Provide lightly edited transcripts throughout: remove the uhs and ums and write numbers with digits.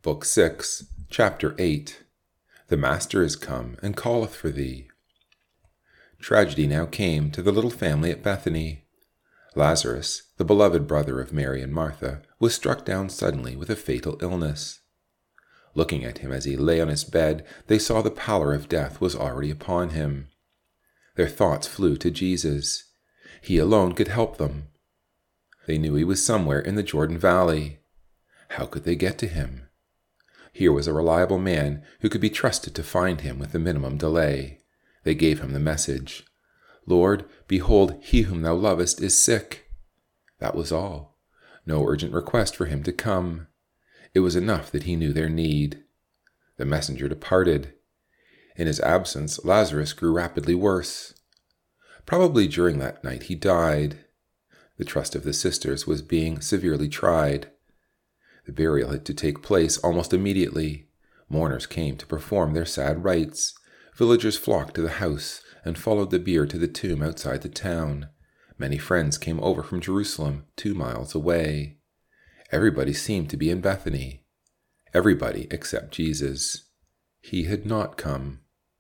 Book 6, Chapter 8. The Master is come, and calleth for thee. Tragedy now came to the little family at Bethany. Lazarus, the beloved brother of Mary and Martha, was struck down suddenly with a fatal illness. Looking at him as he lay on his bed, they saw the pallor of death was already upon him. Their thoughts flew to Jesus. He alone could help them. They knew he was somewhere in the Jordan Valley. How could they get to him? Here was a reliable man who could be trusted to find him with the minimum delay. They gave him the message. "Lord, behold, he whom thou lovest is sick." That was all. No urgent request for him to come. It was enough that he knew their need. The messenger departed. In his absence, Lazarus grew rapidly worse. Probably during that night he died. The trust of the sisters was being severely tried. The burial had to take place almost immediately. Mourners came to perform their sad rites. Villagers flocked to the house and followed the bier to the tomb outside the town. Many friends came over from Jerusalem, 2 miles away. Everybody seemed to be in Bethany. Everybody except Jesus. He had not come.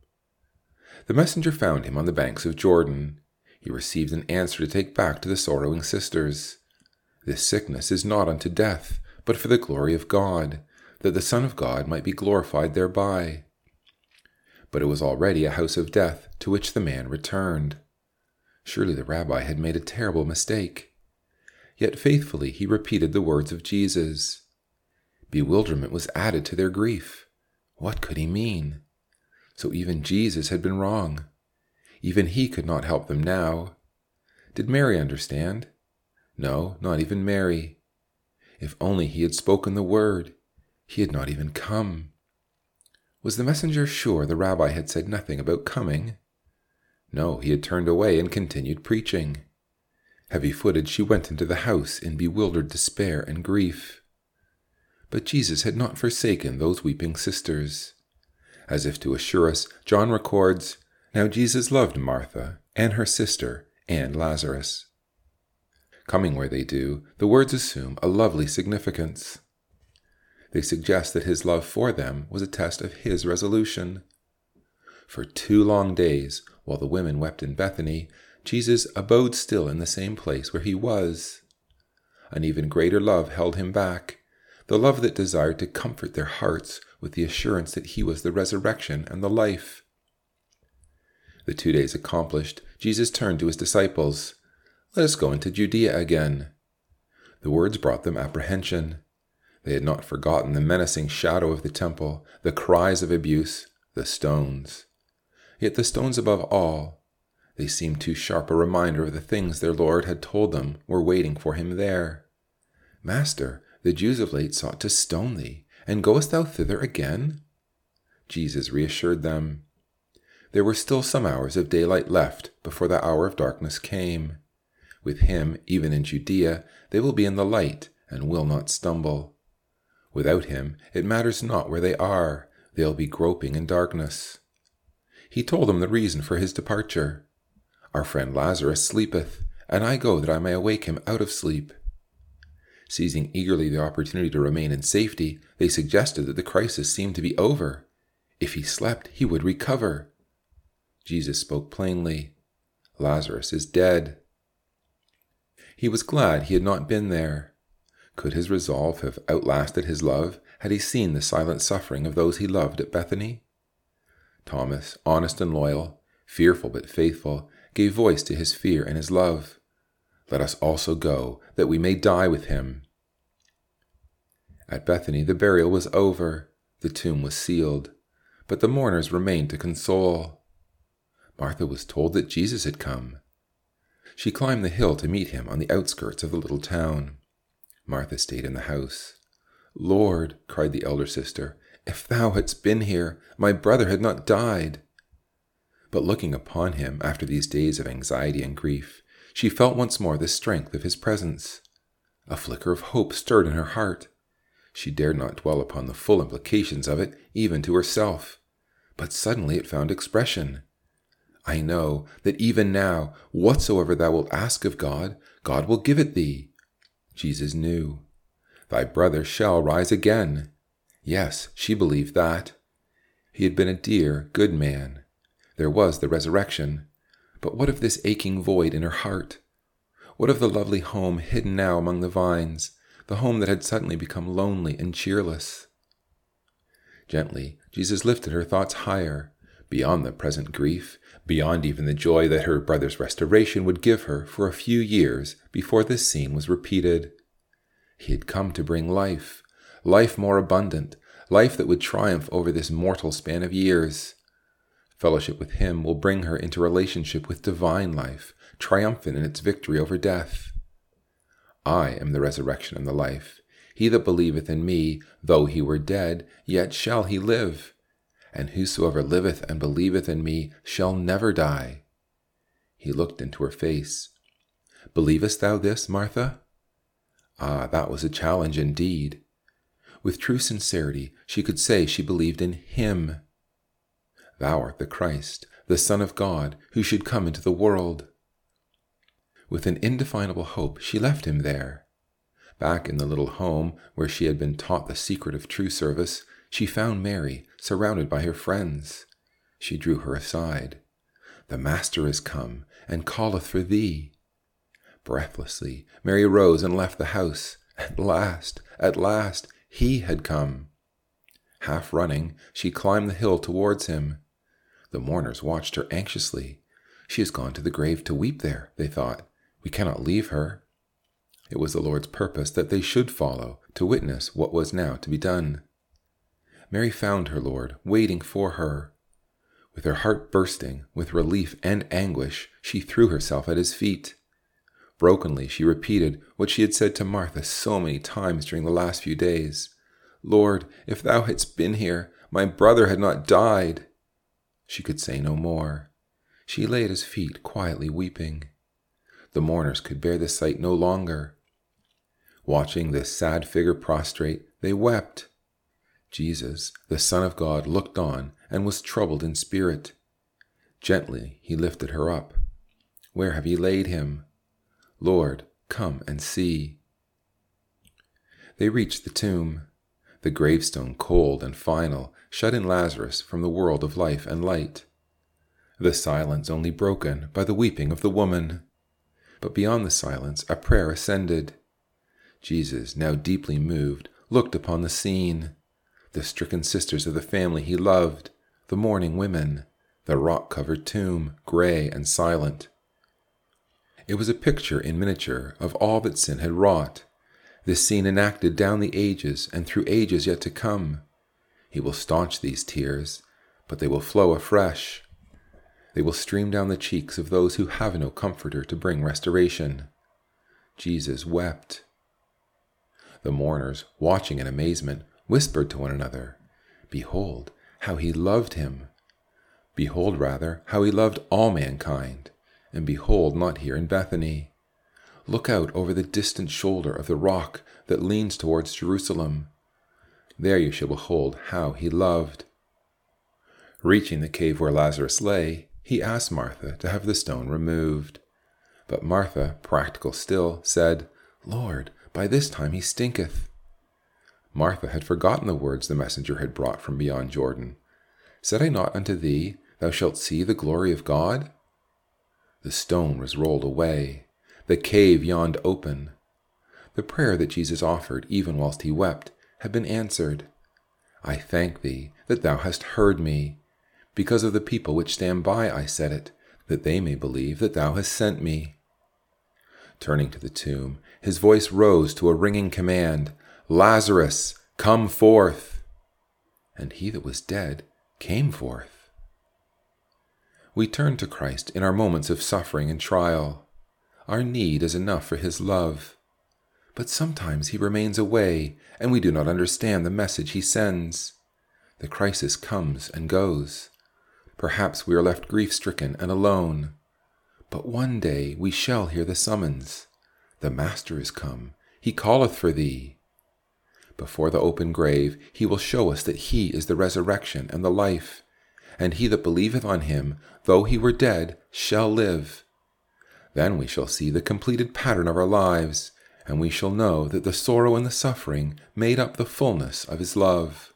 The messenger found him on the banks of Jordan. He received an answer to take back to the sorrowing sisters. "This sickness is not unto death, but for the glory of God, that the Son of God might be glorified thereby." But it was already a house of death to which the man returned. Surely the rabbi had made a terrible mistake. Yet faithfully he repeated the words of Jesus. Bewilderment was added to their grief. What could he mean? So even Jesus had been wrong. Even he could not help them now. Did Mary understand? No, not even Mary. If only he had spoken the word. He had not even come. Was the messenger sure the rabbi had said nothing about coming? No, he had turned away and continued preaching. Heavy-footed, she went into the house in bewildered despair and grief. But Jesus had not forsaken those weeping sisters. As if to assure us, John records, "Now Jesus loved Martha and her sister and Lazarus." Coming where they do, the words assume a lovely significance. They suggest that his love for them was a test of his resolution. For 2 long days, while the women wept in Bethany, Jesus abode still in the same place where he was. An even greater love held him back, the love that desired to comfort their hearts with the assurance that he was the resurrection and the life. The 2 days accomplished, Jesus turned to his disciples. "Let us go into Judea again." The words brought them apprehension. They had not forgotten the menacing shadow of the temple, the cries of abuse, the stones. Yet the stones above all, they seemed too sharp a reminder of the things their Lord had told them were waiting for him there. "Master, the Jews of late sought to stone thee, and goest thou thither again?" Jesus reassured them. There were still some hours of daylight left before the hour of darkness came. With him, even in Judea, they will be in the light and will not stumble. Without him, it matters not where they are, they'll be groping in darkness. He told them the reason for his departure. "Our friend Lazarus sleepeth, and I go that I may awake him out of sleep." Seizing eagerly the opportunity to remain in safety, they suggested that the crisis seemed to be over. If he slept, he would recover. Jesus spoke plainly. Lazarus is dead. He was glad he had not been there. Could his resolve have outlasted his love had he seen the silent suffering of those he loved at Bethany? Thomas, honest and loyal, fearful but faithful, gave voice to his fear and his love. "Let us also go, that we may die with him." At Bethany the burial was over, the tomb was sealed, but the mourners remained to console. Martha was told that Jesus had come. She climbed the hill to meet him on the outskirts of the little town. Martha stayed in the house. "Lord," cried the elder sister, "if thou hadst been here, my brother had not died." But looking upon him after these days of anxiety and grief, she felt once more the strength of his presence. A flicker of hope stirred in her heart. She dared not dwell upon the full implications of it, even to herself. But suddenly it found expression. "I know that even now, whatsoever thou wilt ask of God, God will give it thee." Jesus knew. "Thy brother shall rise again." Yes, she believed that. He had been a dear, good man. There was the resurrection. But what of this aching void in her heart? What of the lovely home hidden now among the vines, the home that had suddenly become lonely and cheerless? Gently, Jesus lifted her thoughts higher, beyond the present grief, beyond even the joy that her brother's restoration would give her for a few years before this scene was repeated. He had come to bring life, life more abundant, life that would triumph over this mortal span of years. Fellowship with him will bring her into relationship with divine life, triumphant in its victory over death. I am the resurrection and the life. He that believeth in me, though he were dead, yet shall he live. And whosoever liveth and believeth in me shall never die. He looked into her face. Believest thou this, Martha? Ah, that was a challenge indeed. With true sincerity, she could say she believed in him. Thou art the Christ, the Son of God, who should come into the world. With an indefinable hope, she left him there. Back in the little home where she had been taught the secret of true service, she found Mary, surrounded by her friends. She drew her aside. The Master is come, and calleth for thee. Breathlessly, Mary rose and left the house. At last, he had come. Half running, she climbed the hill towards him. The mourners watched her anxiously. She has gone to the grave to weep there, they thought. We cannot leave her. It was the Lord's purpose that they should follow, to witness what was now to be done. Mary found her Lord, waiting for her. With her heart bursting with relief and anguish, she threw herself at his feet. Brokenly, she repeated what she had said to Martha so many times during the last few days. Lord, if thou hadst been here, my brother had not died. She could say no more. She lay at his feet, quietly weeping. The mourners could bear the sight no longer. Watching this sad figure prostrate, they wept. Jesus, the Son of God, looked on and was troubled in spirit. Gently he lifted her up. Where have ye laid him? Lord, come and see. They reached the tomb. The gravestone, cold and final, shut in Lazarus from the world of life and light. The silence only broken by the weeping of the woman. But beyond the silence a prayer ascended. Jesus, now deeply moved, looked upon the scene. The stricken sisters of the family he loved, the mourning women, the rock-covered tomb, gray and silent. It was a picture in miniature of all that sin had wrought. This scene enacted down the ages and through ages yet to come. He will staunch these tears, but they will flow afresh. They will stream down the cheeks of those who have no comforter to bring restoration. Jesus wept. The mourners, watching in amazement, whispered to one another, Behold, how he loved him. Behold, rather, how he loved all mankind. And behold, not here in Bethany. Look out over the distant shoulder of the rock that leans towards Jerusalem. There you shall behold how he loved. Reaching the cave where Lazarus lay, he asked Martha to have the stone removed. But Martha, practical still, said, Lord, by this time he stinketh. Martha had forgotten the words the messenger had brought from beyond Jordan. Said I not unto thee, Thou shalt see the glory of God? The stone was rolled away. The cave yawned open. The prayer that Jesus offered, even whilst he wept, had been answered. I thank thee that thou hast heard me. Because of the people which stand by I said it, that they may believe that thou hast sent me. Turning to the tomb, his voice rose to a ringing command, Lazarus, come forth! And he that was dead came forth. We turn to Christ in our moments of suffering and trial. Our need is enough for his love. But sometimes he remains away, and we do not understand the message he sends. The crisis comes and goes. Perhaps we are left grief-stricken and alone. But one day we shall hear the summons. The Master is come. He calleth for thee. Before the open grave, he will show us that he is the resurrection and the life. And he that believeth on him, though he were dead, shall live. Then we shall see the completed pattern of our lives, and we shall know that the sorrow and the suffering made up the fullness of his love.